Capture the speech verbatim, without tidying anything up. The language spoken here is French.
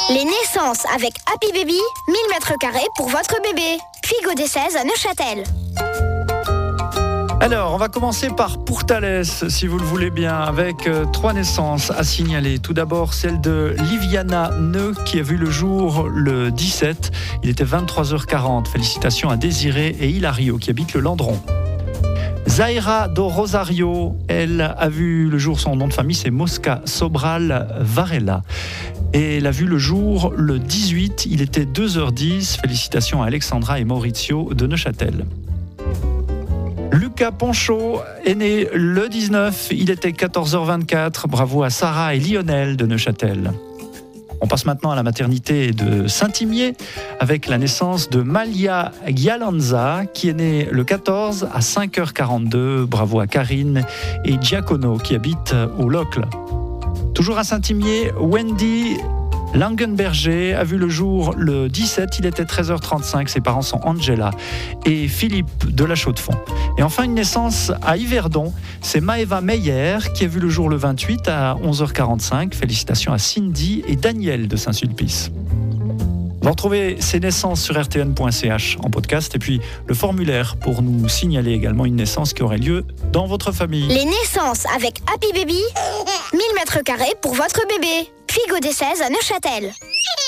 Les naissances avec Happy Baby, mille mètres carrés pour votre bébé. Puis Godet seize à Neuchâtel. Alors, on va commencer par Pourtalès, si vous le voulez bien, avec euh, trois naissances à signaler. Tout d'abord, celle de Liviana Neu, qui a vu le jour le dix-sept. Il était vingt-trois heures quarante. Félicitations à Désiré et Hilario, qui habitent le Landron. Zaira do Rosario, elle a vu le jour, son nom de famille, c'est Mosca Sobral Varela. Et elle a vu le jour le dix-huit, il était deux heures dix. Félicitations à Alexandra et Maurizio de Neuchâtel. Lucas Ponchot est né le dix-neuf, il était quatorze heures vingt-quatre. Bravo à Sarah et Lionel de Neuchâtel. On passe maintenant à la maternité de Saint-Imier avec la naissance de Malia Gialanza qui est née le quatorze à cinq heures quarante-deux. Bravo à Karine et Giacono qui habitent au Locle. Toujours à Saint-Imier, Wendy Langenberger a vu le jour le dix-sept, il était treize heures trente-cinq. Ses parents sont Angela et Philippe de la Chaux-de-Fonds. Et enfin une naissance à Yverdon, c'est Maëva Meyer qui a vu le jour le vingt-huit à onze heures quarante-cinq. Félicitations à Cindy et Daniel de Saint-Sulpice. Vous retrouvez ces naissances sur r t n point c h en podcast et puis le formulaire pour nous signaler également une naissance qui aurait lieu dans votre famille. Les naissances avec Happy Baby, mille mètres carrés pour votre bébé. Puis Godet seize à Neuchâtel.